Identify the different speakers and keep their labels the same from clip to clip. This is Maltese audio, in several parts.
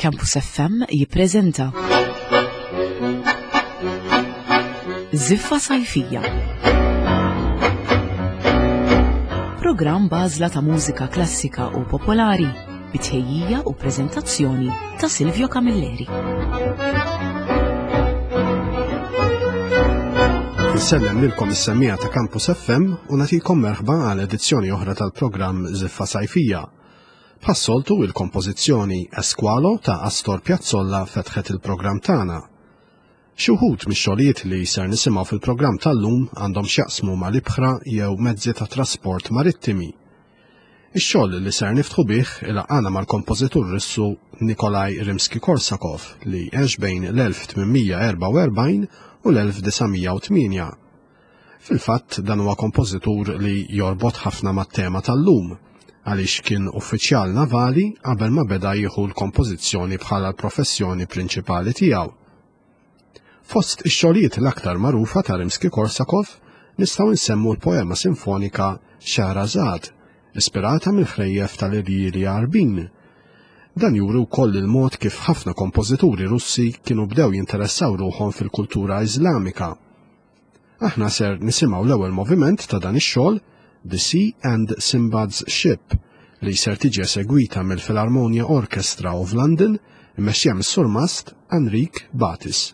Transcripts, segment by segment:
Speaker 1: Campus FM jippreżenta Ziffa Sajfija. Programm bażla ta' mużika klassika u popolari bitħejjija u preżentazzjoni ta' Silvio Camilleri.
Speaker 2: Nsellem lilkom is-semmija ta' Campus FM u nagħtikom merħba għal edizzjoni oħra tal-programm Ziffa Sajfija. Bħas-soltu il-kompożizzjoni Esqualo ta' Astor Piazzolla fetħet il-programm tagħna. Xi wħud mix-xogħlijiet li ser nisimgħu fil-programm tal-lum għandhom x'jaqsmu mal-ibħra jew mezzi ta' trasport marittimi. Ix-xogħol li ser niftħu bih ilaqgħana mal-kompożitur Russu Nikolaj Rimski-Korsakov li għex bejn l-1844 u l-1908. Fil-fatt dan huwa kompożitur li jorbot ħafna mat-tema tal-lum, għaliex kien uffiċjal navali qabel ma beda jieħu l-kompożizzjoni bħala l-professjoni prinċipali tiegħu. Fost ix-xogħlijiet l-aktar magħrufa ta' Rimski-Korsakov nistgħu nsemmu l-poema sinfonika Scheherazade, ispirata mill-ħrejjef tal-Ilirija Arbin. Dan juri wkoll il-mod kif ħafna kompożituri Russi kienu bdew jinteressaw ruħhom fil-kultura Iżlamika. Aħna ser nisimgħu l-ewwel moviment ta' dan ix-xogħol, The Sea and Sinbad's Ship, li ser tiġi segwita mill-Philharmonia Orchestra of London immexxija mis-surmast Enrique Batis.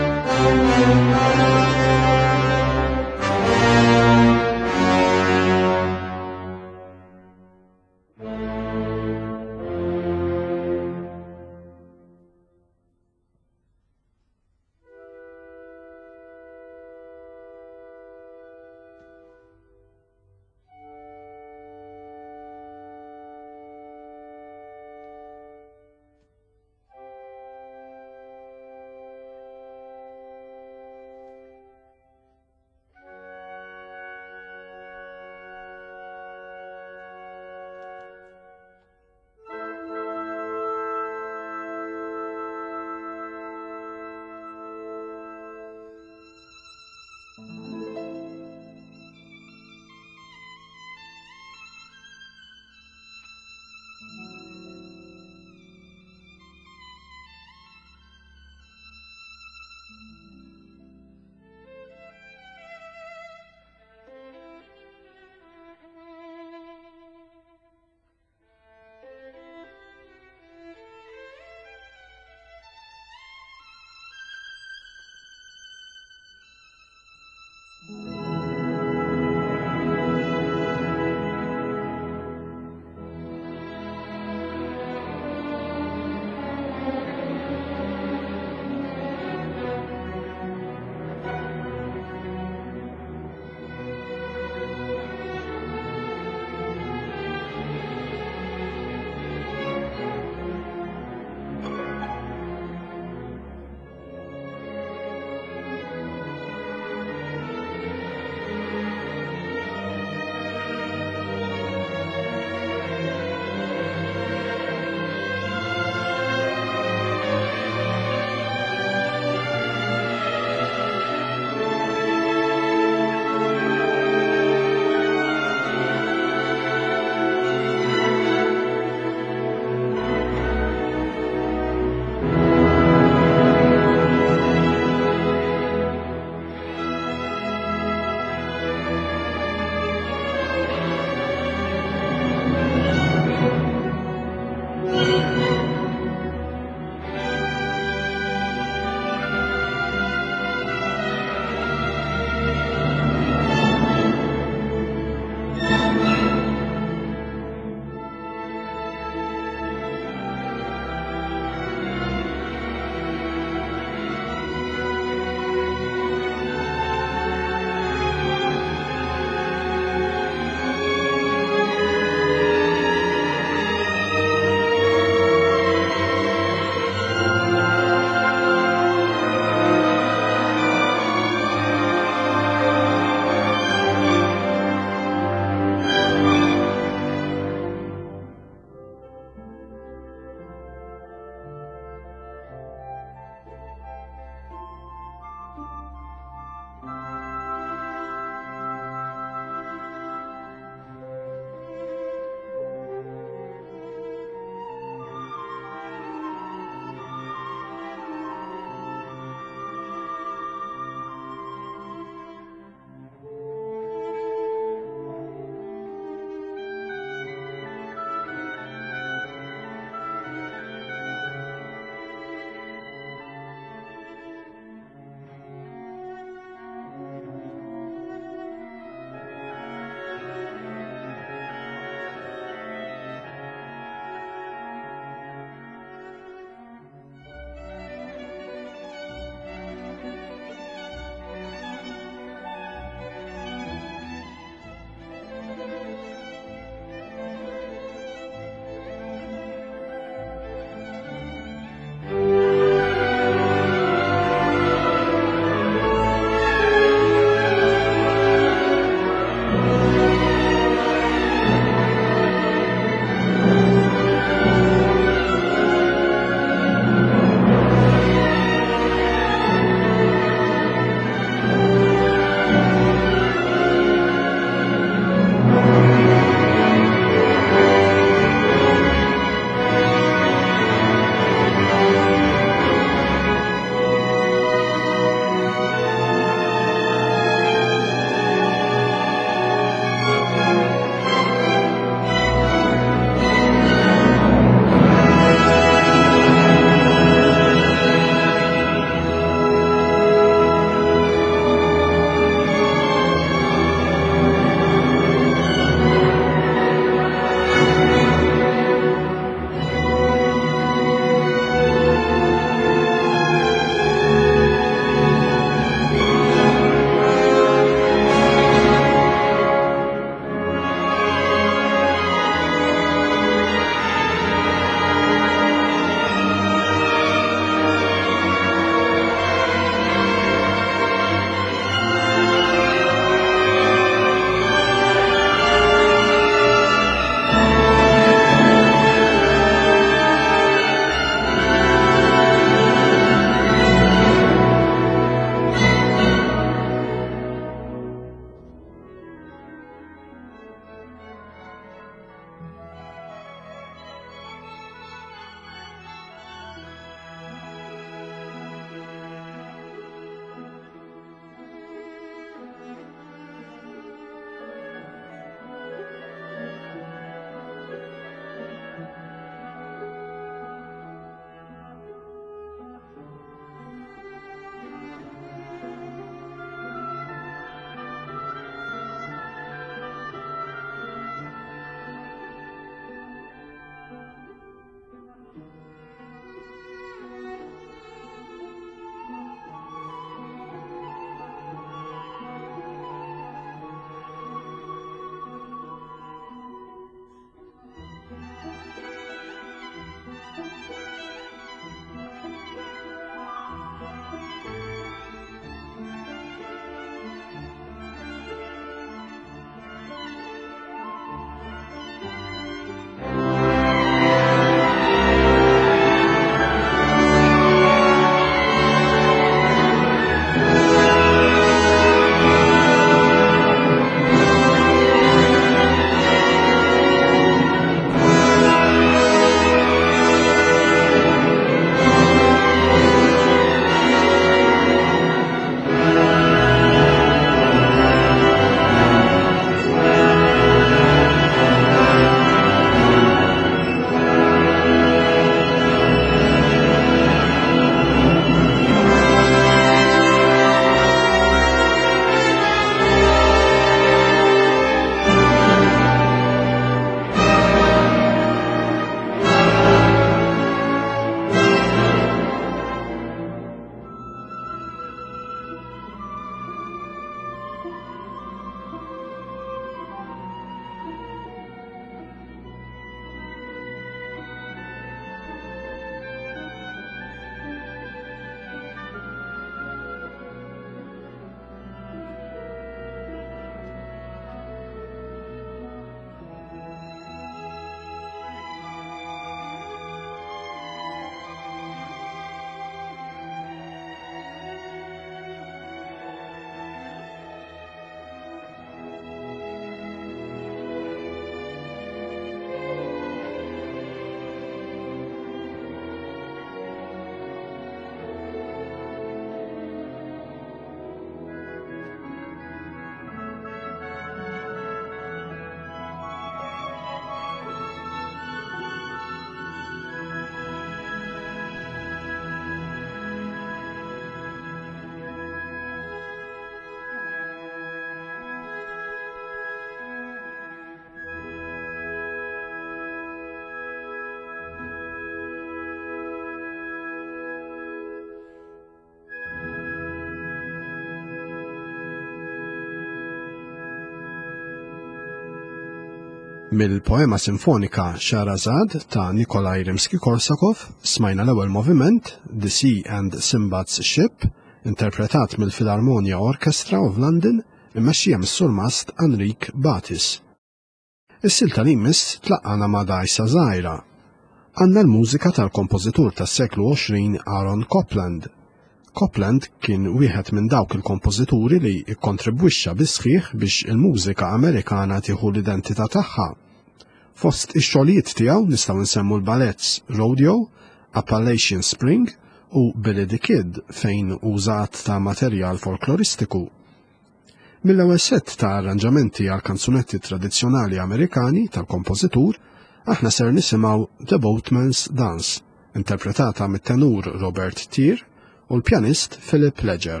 Speaker 2: Mill-poema sinfonika Shahrazad ta' Nikolaj Rimsky-Korsakov smajna l-ewwel moviment The Sea and Sinbad's Ship, interpretat mill-Philharmonia Orchestra of London immexxija mis-surmast Enrique Batis. Is-silta li jmiss tlaqqana ma' dgħajsa żgħira. Għandna l-mużika tal-kompożitur tas-seklu 20 Aaron Copland. Copland kien wieħed minn dawk il-kompożituri li ikkontribwixxa bisħieħ biex il-mużika Amerikana tieħu l-identità tagħha. Fost ix-xogħlijiet tiegħu nistgħu nsemmu l-balletts Rodeo, Appalachian Spring u Billy the Kid fejn użat ta' materjal folkloristiku. Mill-ewwel sett ta' arranġamenti għal kanzunetti tradizzjonali Amerikani tal-kompożitur aħna ser nisimgħu The Boatman's Dance, interpretata mit-tenur Robert Tear u l-pjanist Philip Ledger.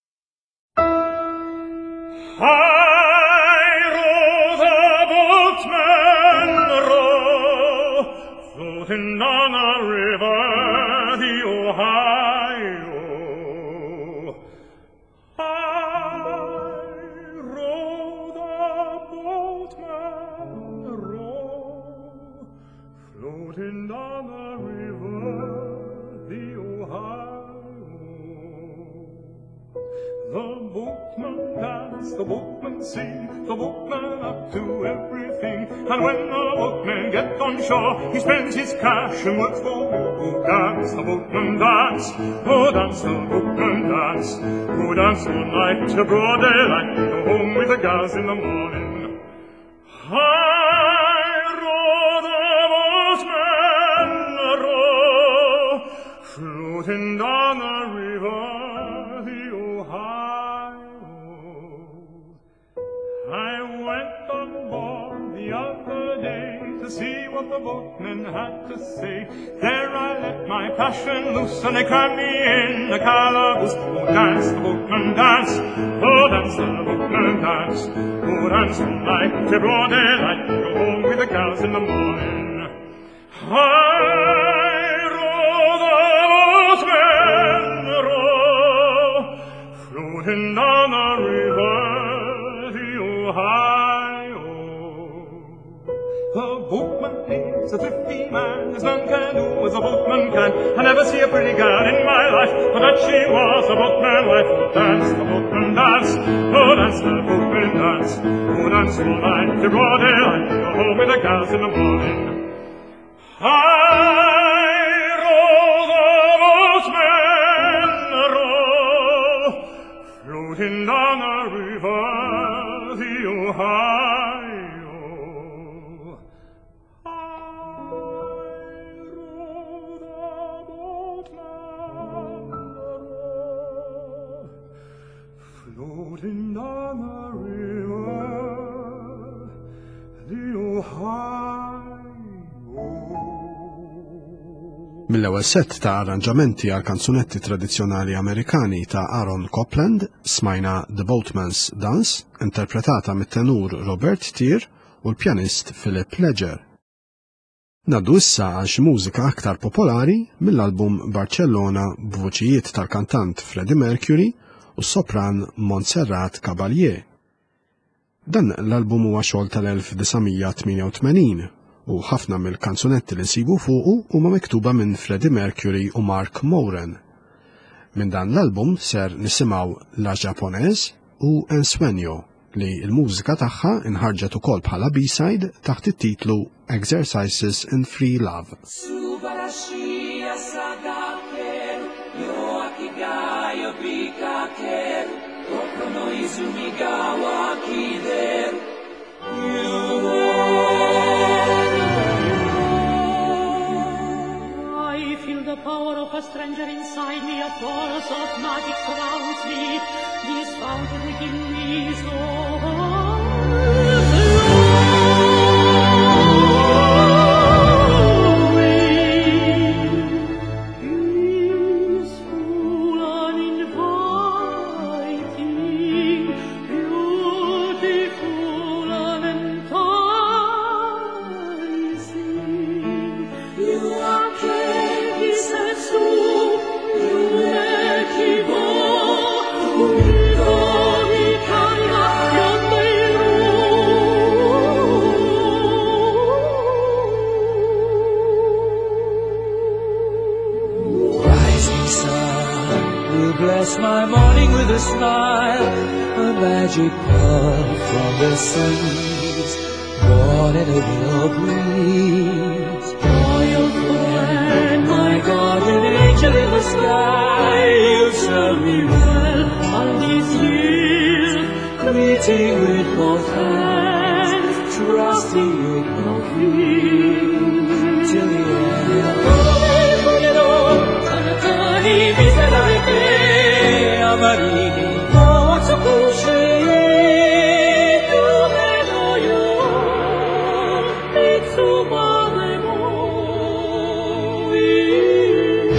Speaker 3: I row the boatman row, floating on a river, the Ohio. I row the boatman row, floating on a river, the Ohio. The boatman dance, the boatman sing, the boatman up to everything. And when the boatman gets on shore, he spends his cash and works for who dance, the boatman dance. Oh, dance, the boatman dance. Who dance all night to broad daylight, go home with the gals in the morning. I row the boatman row, floating down the river. I went on board the other day to see what the boatmen had to say. There I let my passion loose and they crammed me in a calaboose. Oh, dance, the boatman dance. Oh, dance, the boatman dance. Oh, dance all night till broad daylight. Go home with the gals in the morning. I row the boatman row, floating down the river. Ohio. The boatman is a thrifty man, as none can do as a boatman can. I never see a pretty girl in my life, but that she was a boatman wife. Oh, dance, the boatman dance. Oh, dance, the boatman dance. Oh, dance all night, till broad daylight. Go home with the gals in the morning. I row the boatman row, floating down the river. Ohio. I row the boatman row, floating down the river, the Ohio.
Speaker 2: Mill-ewwel sett ta' arranġamenti għal kanzunetti tradizzjonali Amerikani ta' Aaron Copland smajna The Boatman's Dance, interpretata mit-tenur Robert Tear u l-pjanist Philip Ledger. Naddu issa għal xi mużika aktar popolari mill-album Barcellona b'voċijiet tal-kantant Freddie Mercury u s-sopran Montserrat Caballé. Dan l-album huwa xogħol tal-1988 u ħafna mill-kanzunetti li nsibu fuqu huma miktuba minn Freddie Mercury u Mark Moran. Minn dan l-album ser nisimgħu La Japonese u Ensueño li l-mużika tagħha inħarġet ukoll bħala B-side taħt it-titlu Exercises in Free Love.
Speaker 4: The power of a stranger inside me, a force of magic surrounds me. This fountain within me is peaceful and inviting, beautiful and enticing. You are Unico,
Speaker 5: bless my morning with a smile, a magic puff from the seas, born in a willow breeze. Royal friend, my guardian angel in the sky, you serve me well all these years, greeting with both hands, trusting with no fear, till the end. Aまりにもう少し夢のよういつまでもいい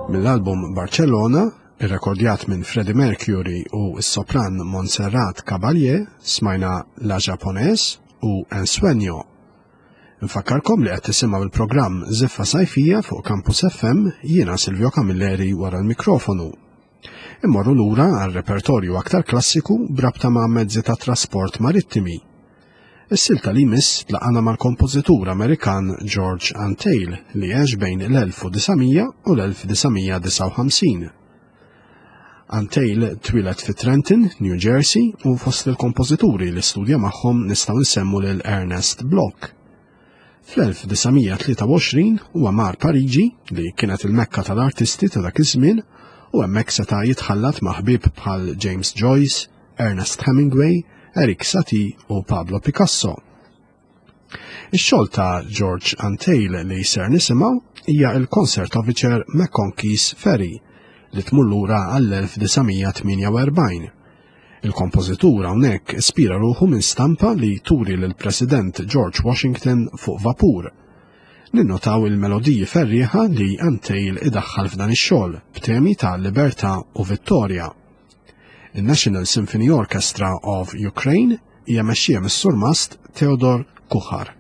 Speaker 2: Mill-album Barcellona, irrekordjat minn Freddie Mercury u s-sopran Montserrat Caballé, smajna La Japonese u Ensueño. Nfakkarkom li qed tisimgħu il-programm Ziffa Sajfija fuq Campus FM, jiena Silvio Camilleri wara l-mikrofonu. Immorru lura għal repertorju aktar klassiku brabta ma' mezzi ta' trasport marittimi. Is-silta li jmiss tlaqana mal-kompożitur Amerikan George Antheil li għex bejn l-1900 u l-1959. Antheil twilet fi Trenton, New Jersey u fost il-kompożituri li studja magħhom nistgħu nsemmu lil Ernest Bloch. Fl-1923 huwa mar Pariġi li kienet il-Mekka tal-artisti ta' dak iż-żmien u hemmhekk seta' jitħallat ma' ħbieb bħal James Joyce, Ernest Hemingway, Eric Satie u Pablo Picasso. Ix-xogħol ta' George Antheil li jser nisimgħu hija l-Concertovicer McConkey's Ferry li tmur lura għall-1948. Il-kompożitur hawnhekk ispira ruħu minn stampa li turi lill-President George Washington fuq vapur. Ninnotaw il-melodiji ferrieħa li Antheil idaħħal f'dan ix-xogħol b'temi ta' libertà u vittorja. Il-National Symphony Orchestra of Ukraine hija mexxija mis-surmast Theodor Kuchar.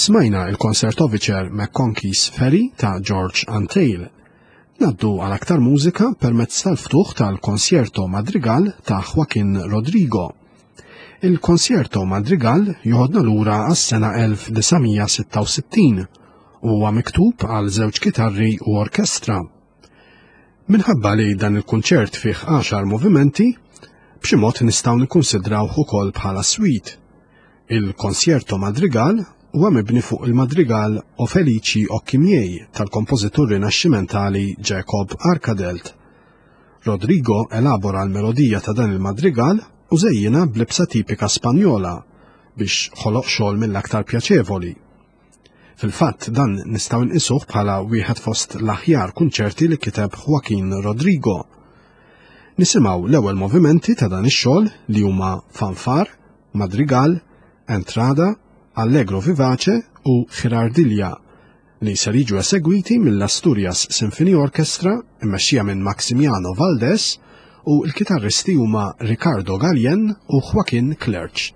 Speaker 2: Smajna il-konsert overture McConkey's Ferry ta' George Antheil. Naddu għal aktar mużika permezz tal-ftuħ tal-Konsjerto Madrigal ta' Joaquin Rodrigo. Il-Konsjerto Madrigal joħodna lura għas-sena 1966 u huwa miktub għal żewġ kitarri u orkestra. Minħabba li dan il-kunċert fih 10 movimenti, b'xi mod nistgħu nikkunsidrawh ukoll bħala suite. Il-Konsjerto Madrigal huwa mibni fuq il-Madrigal o Felici Occhi Miei tal-kompożitur rinaxximentali Jacob Arcadelt. Rodrigo elabora l-melodija ta' dan il-madrigal u żejjina b'libsa tipika Spanjola biex ħoloq xogħol mill-aktar pjaċevoli. Fil-fatt dan nistgħu nqisuh bħala wieħed fost l-aħjar kunċerti li kiteb Joaquin Rodrigo. Nisimgħu l-ewwel movimenti ta' dan ix-xogħol li huma fanfar, madrigal, entrada, allegro vivace u Girardilja li ser jiġu esegwiti mill-Asturias Symphony Orchestra immexxija minn Maximiano Valdés u l-kitarristi huma Ricardo Gallen u Joaquin Clerch.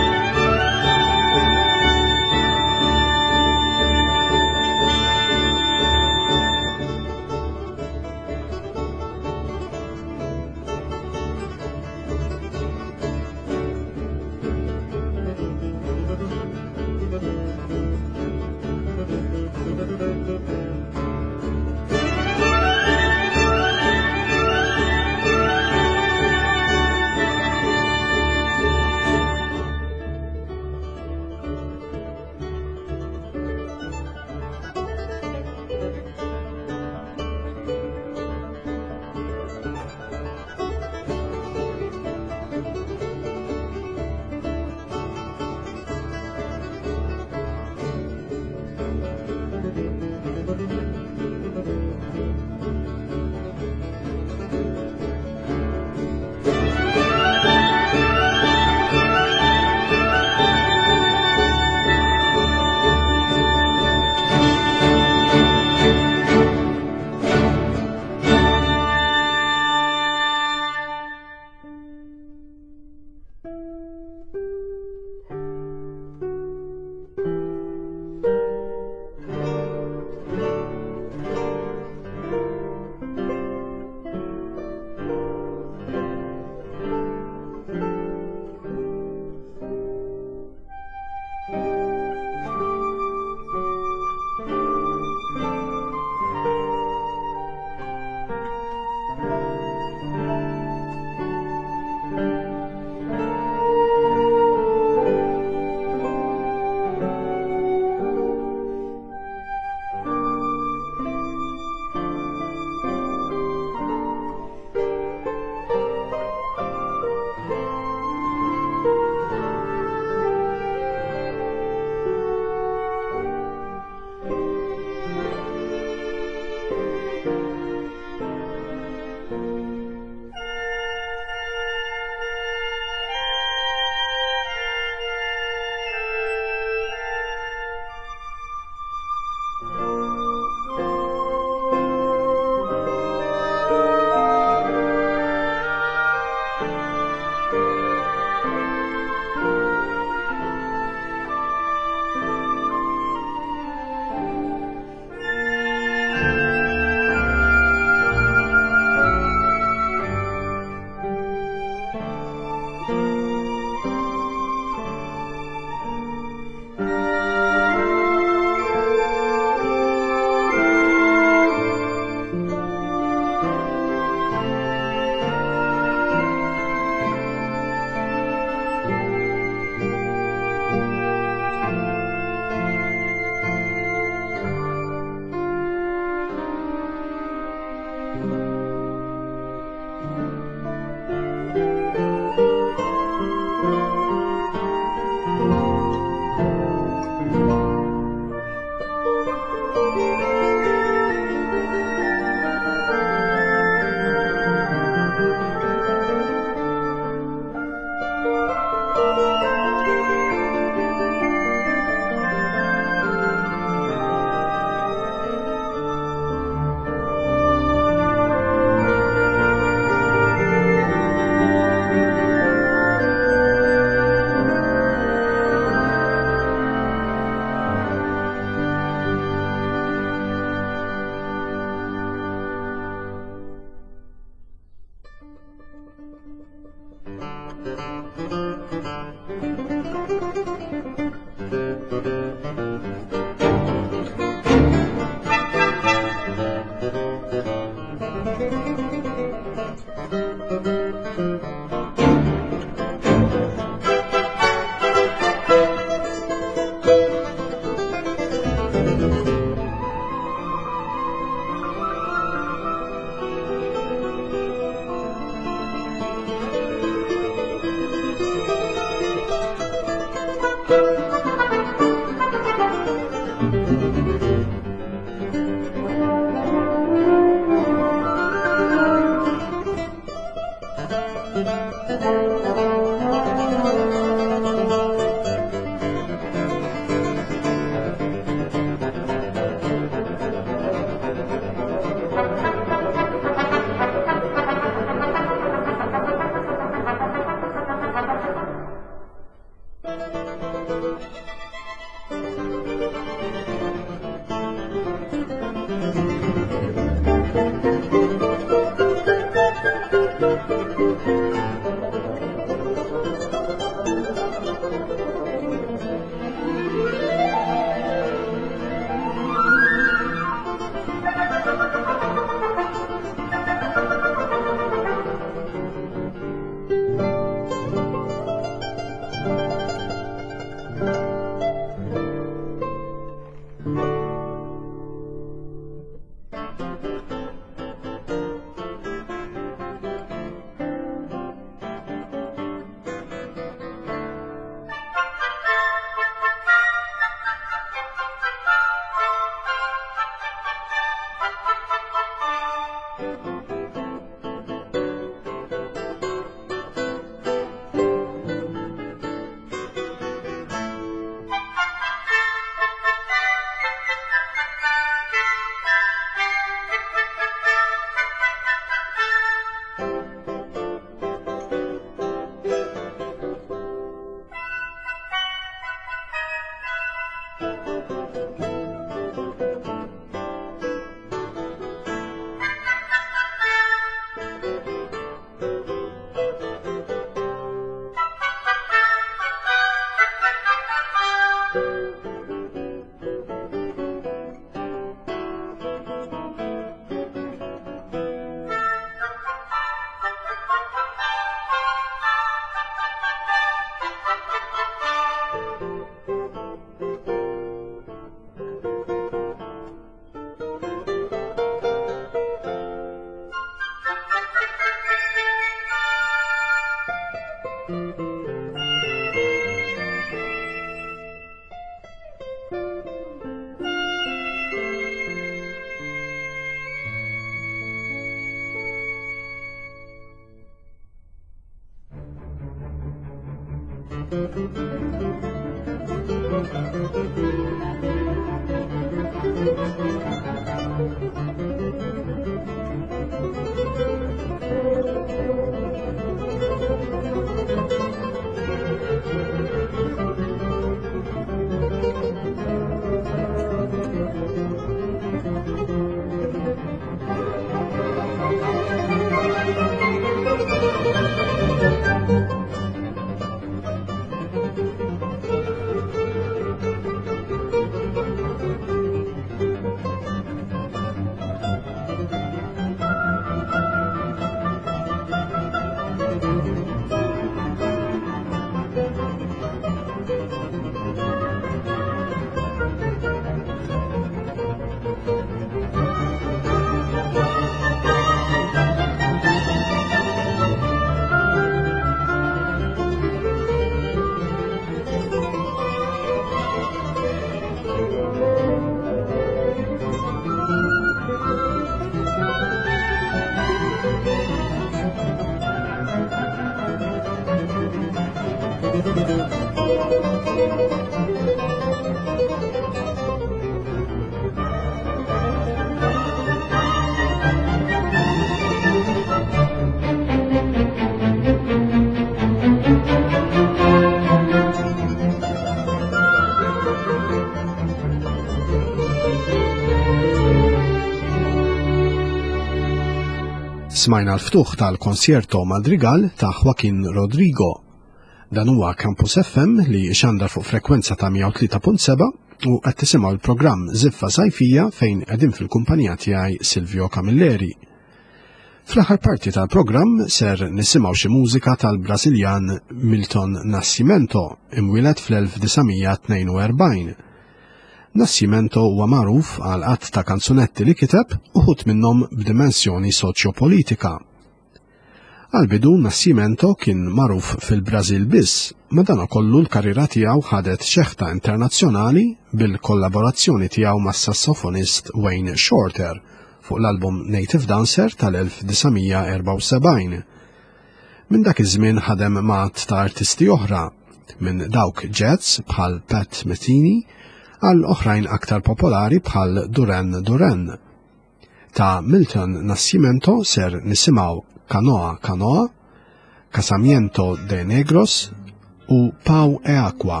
Speaker 2: Smajna l-ftuħ tal-Konzjerto Madrigal ta' Joaquin Rodrigo. Dan huwa Campus FM li xandar fuq frekwenza ta' 103.7 u qed tisimgħu l-programm Ziffa Sajfija fejn qegħdin fil-kumpanija tiegħi Silvio Camilleri. Fl-aħħar parti tal-programm ser nisimgħu xi mużika tal-Brażiljan Milton Nascimento, imwieled fl-1942. Nascimento huwa magħruf għal qatt ta' kanzunetti li kiteb uħud minnhom b'dimensjoni soċjopolitika. Għal-bidu Nascimento kien magħruf fil-Brażil biss, madankollu l-karriera tiegħu ħadet xeħta internazzjonali bil-kollaborazzjoni tiegħu mas-sassofonist Wayne Shorter fuq l-album Native Dancer tal-1974. Minn dak iż-żmien ħadem magħat ta' artisti oħra, minn dawk jazz bħal Pat Metheny għal oħrajn aktar popolari bħal Duran Duran. Ta' Milton Nascimento ser nisimaw Canoa Canoa, Casamiento de Negros u Pau e Aqua.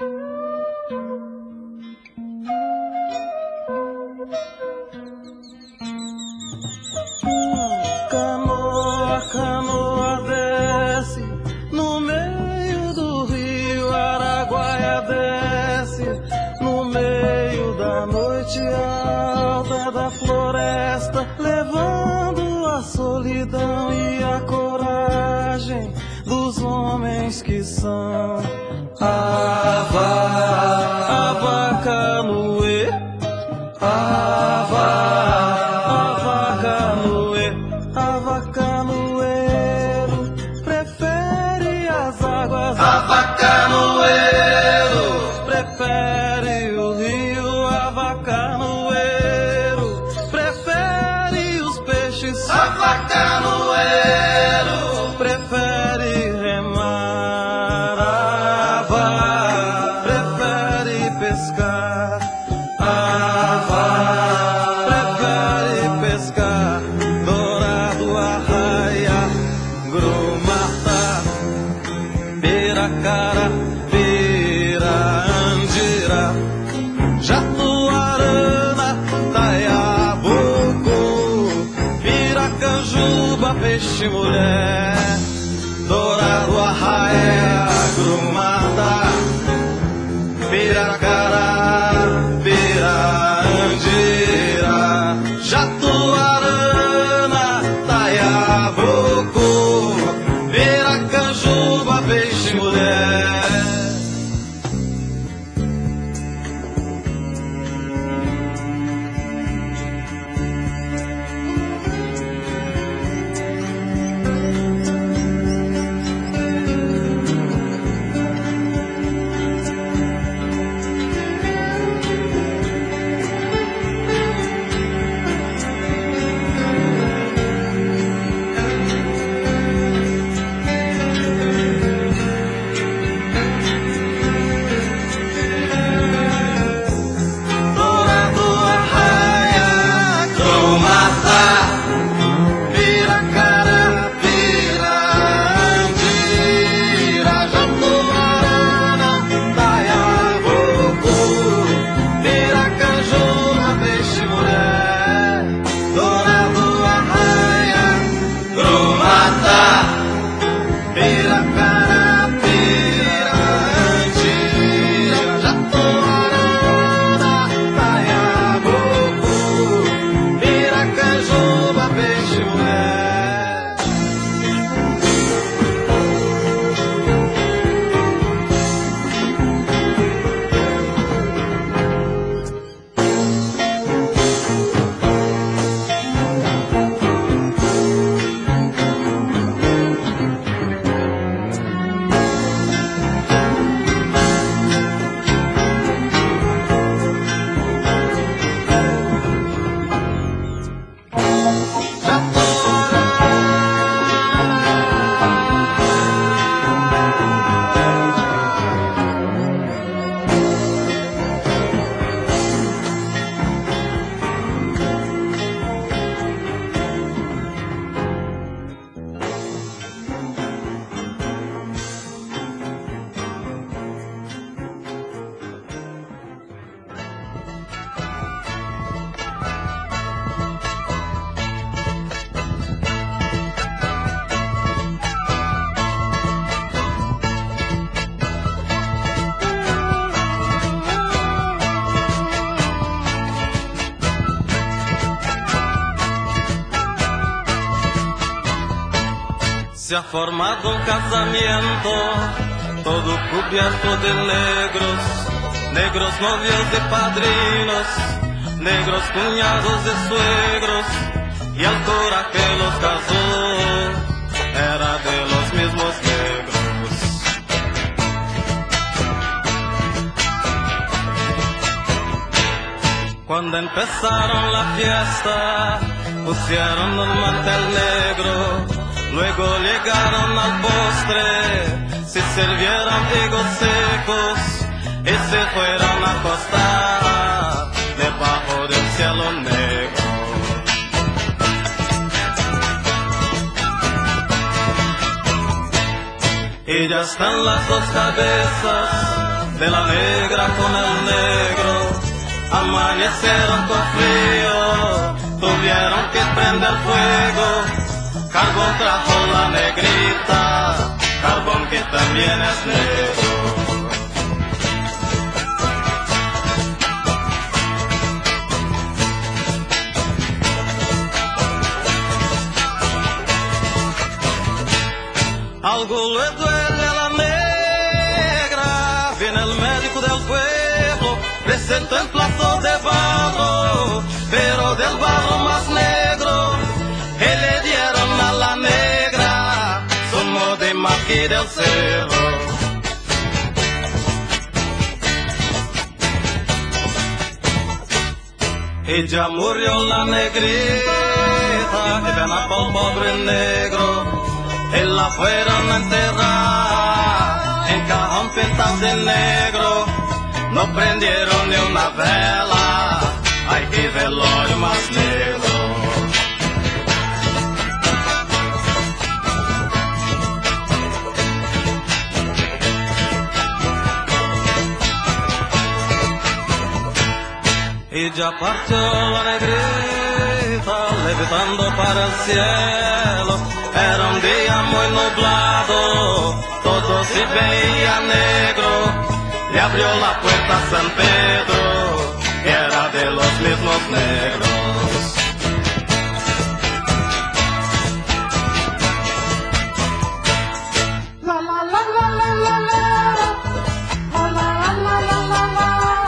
Speaker 6: Canoa, canoa desce no meio do rio Araguaia desce no meio da noite alta da floresta, levando a solidão e a coragem dos homens que são Ava canoe, Ava canoeiro prefere as águas, Ava canoeiro prefere o rio, Ava canoeiro prefere os peixes, Ava canoeiro prefere remar, Ava prefere pescar, Ava prefere pescar. Dourado, Arraia, Grumata, Piracara, Pirandira, Jatuarana, Taiabucu, Piracanjuba, Peixe Mulher. Dourado, Arraia, Grumata, Piracara, Pirandira, Jatuarana, Taiabucu, Piracanjuba, Peixe Mulher. se ha formado un casamiento, todo cubierto de negros, negros novios de padrinos, negros cuñados de suegros, y el cura que los casó era de los mismos negros. Cuando empezaron la fiesta, pusieron un mantel negro, luego llegaron al postre, se sirvieron higos secos y se fueron a acostar debajo del cielo negro. Y ya están las dos cabezas de la negra con el negro, amanecieron con frío, tuvieron que prender fuego. Carbón trajo la negrita, carbón que también es negro. Algo le duele a la negra, viene el médico del pueblo, presentó un plato de barro, pero del barro más negro, que le dieron a la negra, somos de Maqui del Cerro. Y ya murió la negrita, que pena por pobre negro, y la fueron a enterrar en cajón pintado de negro, no prendieron ni una vela, ay que velorio más negro. Y ya partió la negrita, levitando para el cielo. Era un día muy nublado, todo se veía negro. Le abrió la puerta a San Pedro, que era de los mismos negros.
Speaker 7: La la la la la la la, la la la la la la.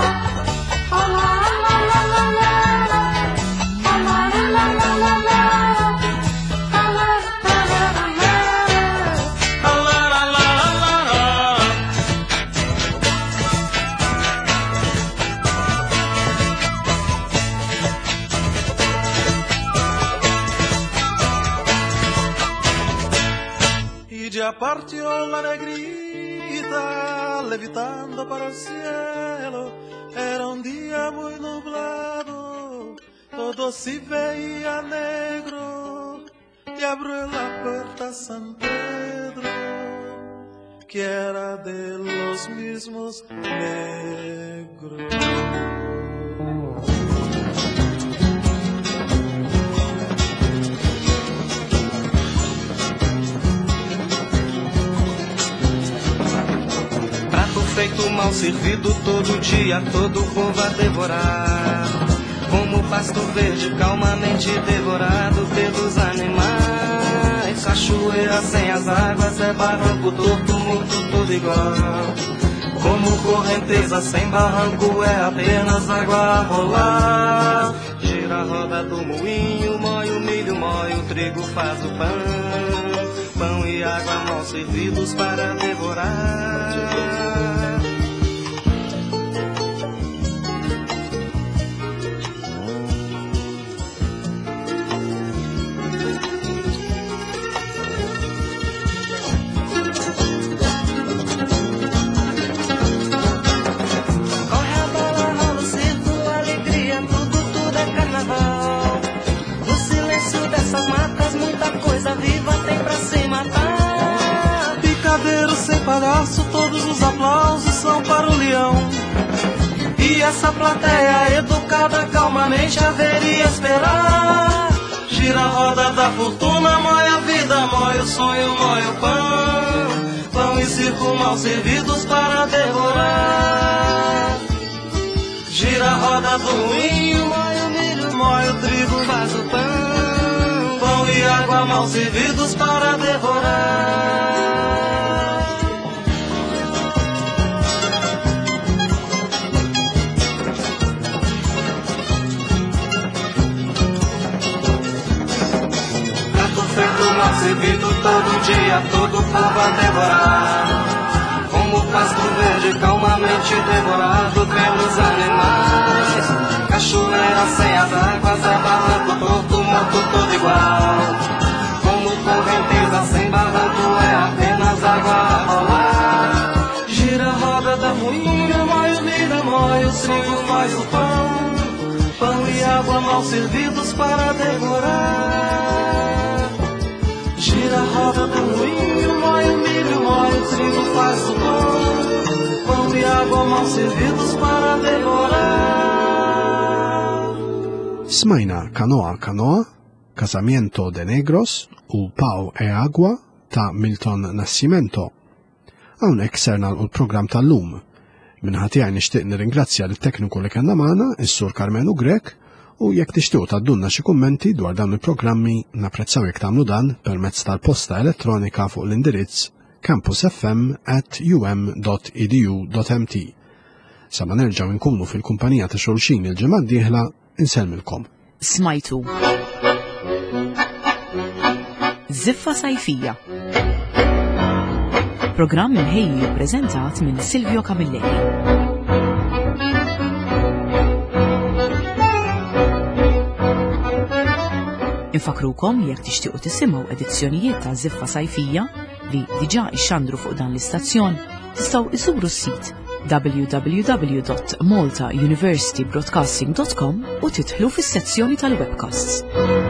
Speaker 6: Ya partió la negrita, levitando para el cielo. Era un día muy nublado, todo se veía negro. Y abrió la puerta a San Pedro, que era de los mismos negros.
Speaker 8: Feito mal servido todo dia, todo o povo a devorar. Como pasto verde calmamente devorado pelos animais. Cachoeira sem as águas é barranco torto, morto, tudo igual. Como correnteza sem barranco é apenas água a rolar. Gira a roda do moinho, mói o milho, mói o trigo, faz o pão. Pão e água mal servidos para devorar.
Speaker 6: Sem palhaço, todos os aplausos são para o leão. E essa plateia educada calmamente haveria esperar. Gira a roda da fortuna, mói a vida, mói o sonho, mói o pão. Pão e circo mal servidos para devorar. Gira a roda do moinho, mói o milho, mói o trigo, faz o pão. Pão e água mal servidos para devorar. Mal servido todo dia, todo povo a devorar. Como pasto verde calmamente devorado pelos animais. Cachoeira sem as águas, é barranco torto, morto todo igual. Como correnteza sem barranco, é apenas água a rolar. Gira a roda da moinha, mói o milho, mói o trigo, faz o pão. Pão e água mal servidos para devorar. Gira a roda do moinho, mói o milho, mói o trigo, faz o pão. Pão e água mal servidos para devorar.
Speaker 2: Smajna Canoa Canoa, Casamiento de Negros u Pau e Agua ta' Milton Nascimento. Hawnhekk serna l-programm tal-lum. Minħatijaj nixtieq nirringrazzja lit-tekniku li kellna magħna, is-Sur Carmenu Grek, u jekk tixtiequ taddunna xi kummenti dwar dawn il-programmi napprezzaw jekk tagħmlu dan permezz tal-posta elettronika fuq l-indirizz campusfm@um.edu.mt. Sa ma nerġgħu nkunu fil-kumpanija ta' xulxin il-ġimgħa d-dieħla, insellmilkom.
Speaker 1: Smajtu Ziffa Sajfija, programm imħejji ppreżentat minn Silvio Camilleri. Infakrukom jekk tixtiequ tisimgħu edizzjonijiet ta' Ziffa Sajfija li diġà ixxandru fuq dan l-istazzjon, tistgħu iżuru s-sit www.maltauniversitybroadcasting.com u tidħlu fis-sezzjoni tal-webcasts.